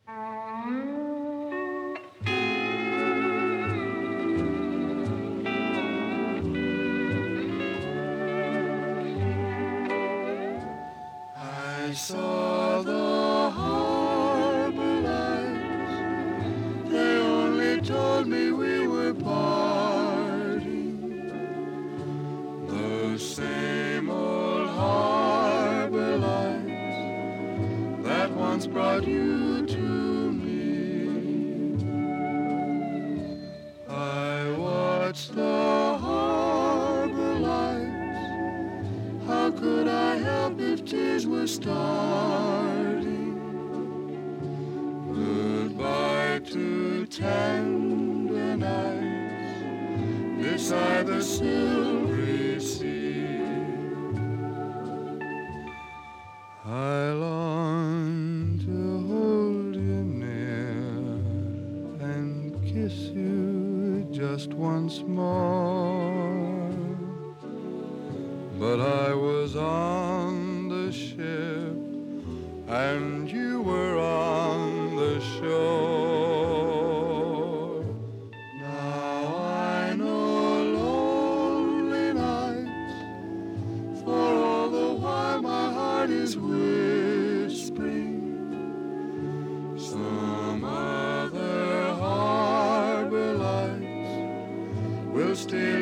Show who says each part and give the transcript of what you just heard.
Speaker 1: I saw the harbor lights. They only told me we were parting. The same old harbor lights that once brought you to me. I watched the harbor lights. How could I help if tears were starting? Goodbye to tender nights beside the silvery sea. I long to hold you near and kiss you just once more. But I was on the ship and you were on the shore. Now I know lonely nights, for all the while my heart is whispering. Some other harbor lights will still